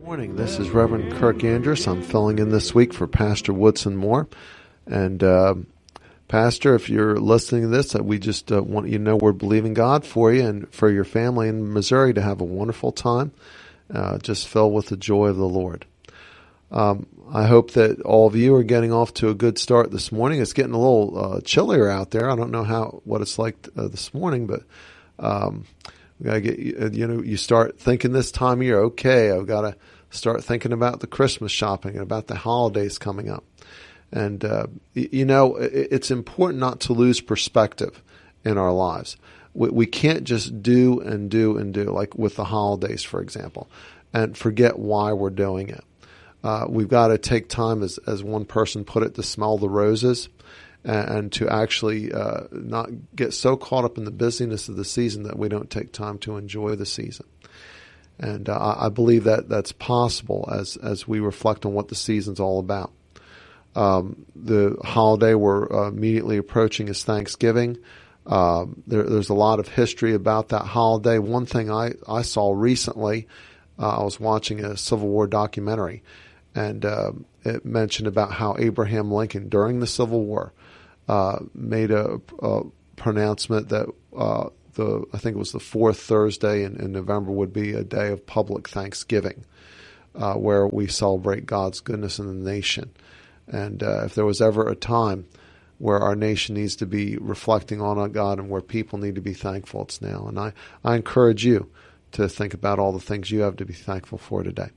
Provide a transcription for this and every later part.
Morning. This is Reverend Kirk Andrus. I'm filling in this week for Pastor Woodson Moore. And Pastor, if you're listening to this, we just want you to know we're believing God for you and for your family in Missouri to have a wonderful time, just filled with the joy of the Lord. I hope that all of you are getting off to a good start this morning. It's getting a little chillier out there. I don't know what it's like this morning, but we gotta get you start thinking this time of year. Okay, I've got to start thinking about the Christmas shopping and about the holidays coming up. And it's important not to lose perspective in our lives. We can't just do and do and do, like with the holidays, for example, and forget why we're doing it. We've got to take time, as one person put it, to smell the roses and to actually not get so caught up in the busyness of the season that we don't take time to enjoy the season. And I believe that that's possible as we reflect on what the season's all about. The holiday we're immediately approaching is Thanksgiving. There's a lot of history about that holiday. One thing I saw recently, I was watching a Civil War documentary, and it mentioned about how Abraham Lincoln, during the Civil War, made a pronouncement that I think it was the fourth Thursday in November would be a day of public thanksgiving, where we celebrate God's goodness in the nation. And if there was ever a time where our nation needs to be reflecting on God and where people need to be thankful, it's now. And I encourage you to think about all the things you have to be thankful for today.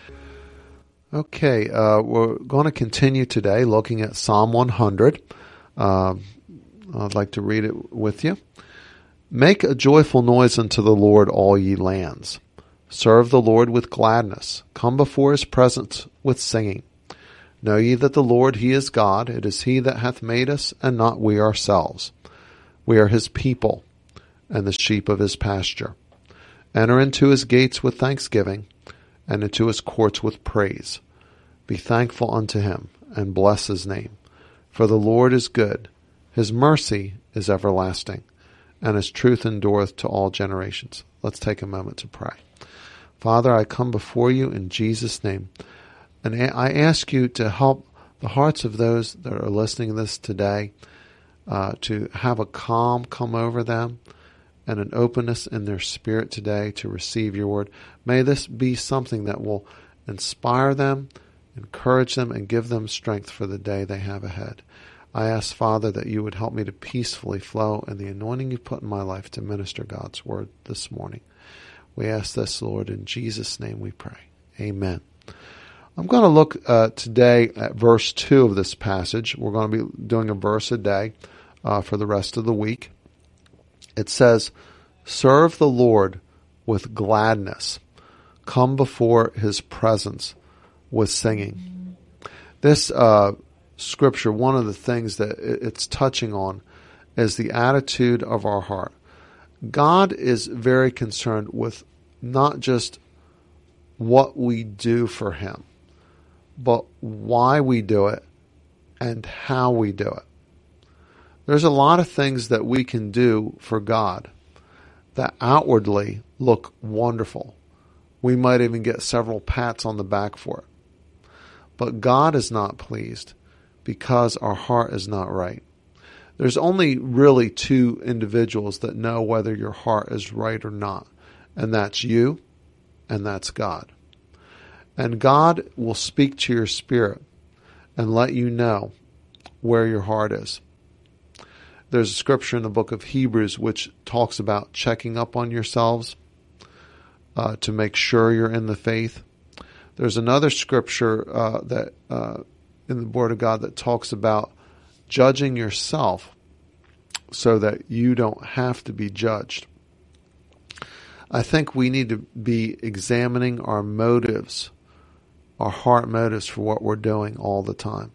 Okay, we're going to continue today looking at Psalm 100. I'd like to read it with you. Make a joyful noise unto the Lord, all ye lands. Serve the Lord with gladness. Come before his presence with singing. Know ye that the Lord, he is God. It is he that hath made us, and not we ourselves. We are his people, and the sheep of his pasture. Enter into his gates with thanksgiving, and into his courts with praise. Be thankful unto him, and bless his name. For the Lord is good. His mercy is everlasting, and his truth endureth to all generations. Let's take a moment to pray. Father, I come before you in Jesus' name, and I ask you to help the hearts of those that are listening to this today to have a calm come over them and an openness in their spirit today to receive your word. May this be something that will inspire them, encourage them, and give them strength for the day they have ahead. I ask, Father, that you would help me to peacefully flow in the anointing you put in my life to minister God's word this morning. We ask this, Lord, in Jesus' name we pray. Amen. I'm going to look today at verse 2 of this passage. We're going to be doing a verse a day for the rest of the week. It says, serve the Lord with gladness. Come before his presence with singing. This scripture, one of the things that it's touching on is the attitude of our heart. God is very concerned with not just what we do for him, but why we do it and how we do it. There's a lot of things that we can do for God that outwardly look wonderful. We might even get several pats on the back for it. But God is not pleased because our heart is not right. There's only really two individuals that know whether your heart is right or not, and that's you and that's God. And God will speak to your spirit and let you know where your heart is. There's a scripture in the book of Hebrews which talks about checking up on yourselves to make sure you're in the faith. There's another scripture that in the Word of God that talks about judging yourself so that you don't have to be judged. I think we need to be examining our motives, our heart motives for what we're doing all the time.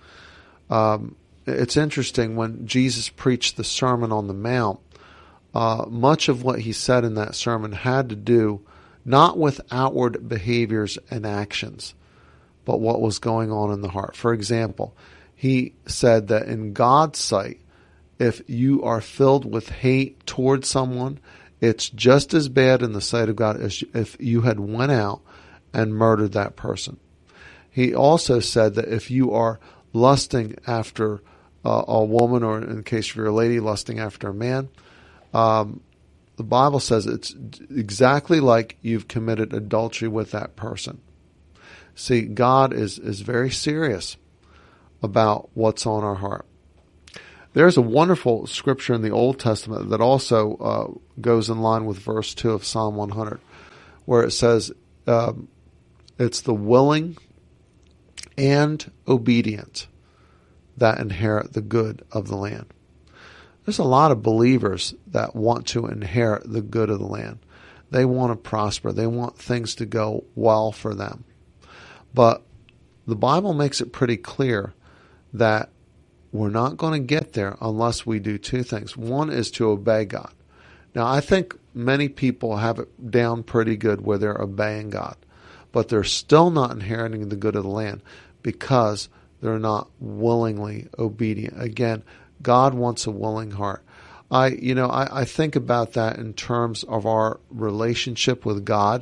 It's interesting, when Jesus preached the Sermon on the Mount, much of what he said in that sermon had to do not with outward behaviors and actions, but what was going on in the heart. For example, he said that in God's sight, if you are filled with hate towards someone, it's just as bad in the sight of God as if you had went out and murdered that person. He also said that if you are lusting after a woman, or in case you're a lady, lusting after a man, the Bible says it's exactly like you've committed adultery with that person. See, God is very serious about what's on our heart. There's a wonderful scripture in the Old Testament that also goes in line with verse 2 of Psalm 100, where it says it's the willing and obedient that inherit the good of the land. There's a lot of believers that want to inherit the good of the land. They want to prosper. They want things to go well for them. But the Bible makes it pretty clear that we're not going to get there unless we do two things. One is to obey God. Now, I think many people have it down pretty good where they're obeying God, but they're still not inheriting the good of the land because they're not willingly obedient. Again, God wants a willing heart. I think about that in terms of our relationship with God,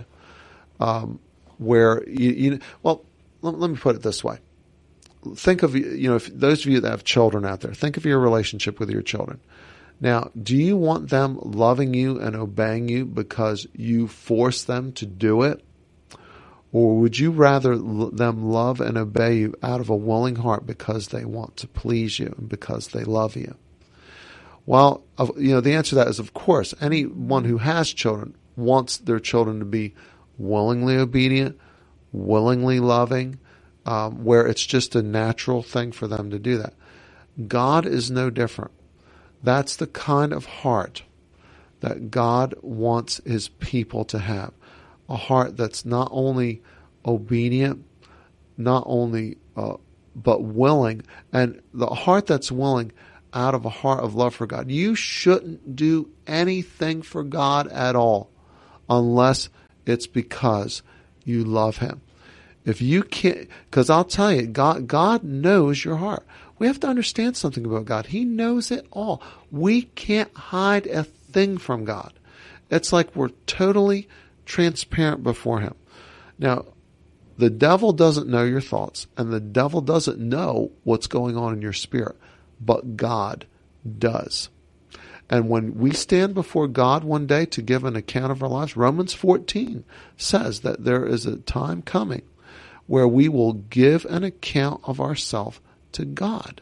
where well, let me put it this way. Think of, if those of you that have children out there, think of your relationship with your children. Now, do you want them loving you and obeying you because you force them to do it? Or would you rather them love and obey you out of a willing heart because they want to please you and because they love you? Well, the answer to that is, of course, anyone who has children wants their children to be willingly obedient, willingly loving, where it's just a natural thing for them to do that. God is no different. That's the kind of heart that God wants his people to have. A heart that's not only obedient, not only but willing, and the heart that's willing out of a heart of love for God. You shouldn't do anything for God at all unless it's because you love him. If you can't, because I'll tell you, God knows your heart. We have to understand something about God. He knows it all. We can't hide a thing from God. It's like we're totally transparent before him. Now, the devil doesn't know your thoughts, and the devil doesn't know what's going on in your spirit, but God does. And when we stand before God one day to give an account of our lives, Romans 14 says that there is a time coming where we will give an account of ourselves to God.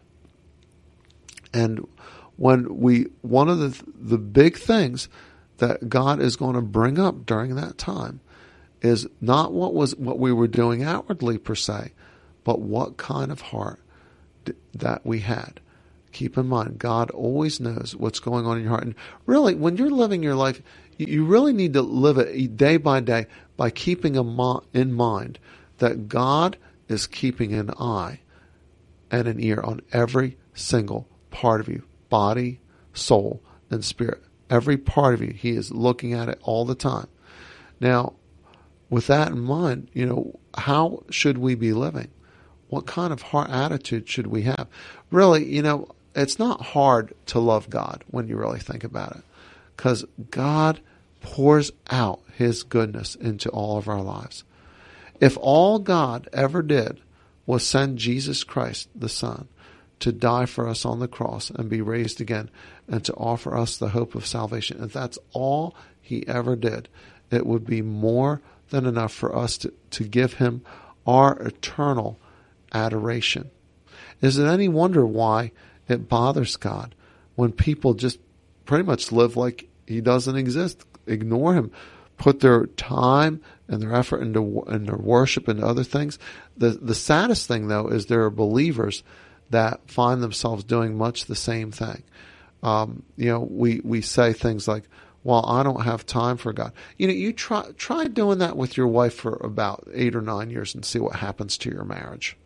And one of the big things that God is going to bring up during that time is not what we were doing outwardly per se, but what kind of heart that we had. Keep in mind, God always knows what's going on in your heart. And really, when you're living your life, you really need to live it day by day by keeping in mind that God is keeping an eye and an ear on every single part of you, body, soul, and spirit. Every part of you, he is looking at it all the time. Now, with that in mind, how should we be living? What kind of heart attitude should we have? Really, it's not hard to love God when you really think about it, because God pours out his goodness into all of our lives. If all God ever did was send Jesus Christ, the Son, to die for us on the cross and be raised again and to offer us the hope of salvation, if that's all he ever did, it would be more than enough for us to give him our eternal adoration. Is it any wonder why it bothers God when people just pretty much live like he doesn't exist, ignore him, put their time and their effort into their worship and other things? The saddest thing, though, is there are believers that find themselves doing much the same thing. We say things like, well, I don't have time for God. You try doing that with your wife for about 8 or 9 years and see what happens to your marriage.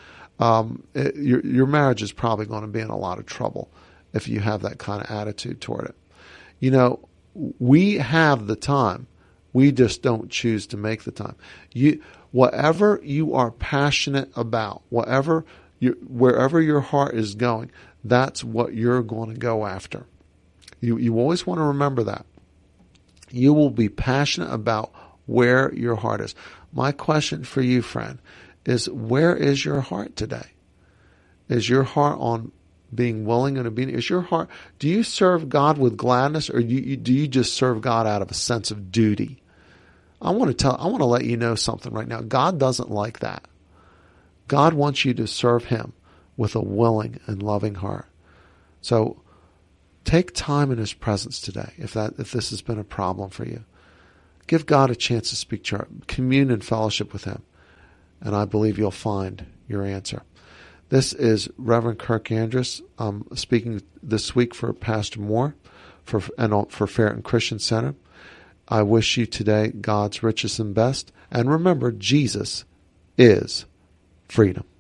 Your marriage is probably going to be in a lot of trouble if you have that kind of attitude toward it. We have the time. We just don't choose to make the time. Whatever you are passionate about, wherever your heart is going, that's what you're going to go after. You always want to remember that. You will be passionate about where your heart is. My question for you, friend, is where is your heart today? Is your heart on being willing and obedient? Is your heart, do you serve God with gladness, or do you just serve God out of a sense of duty? I want to let you know something right now. God doesn't like that. God wants you to serve him with a willing and loving heart. So take time in his presence today if this has been a problem for you. Give God a chance to speak to your heart. Commune and fellowship with him. And I believe you'll find your answer. This is Reverend Kirk Andrus speaking this week for Pastor Moore for Ferreton Christian Center. I wish you today God's richest and best. And remember, Jesus is freedom.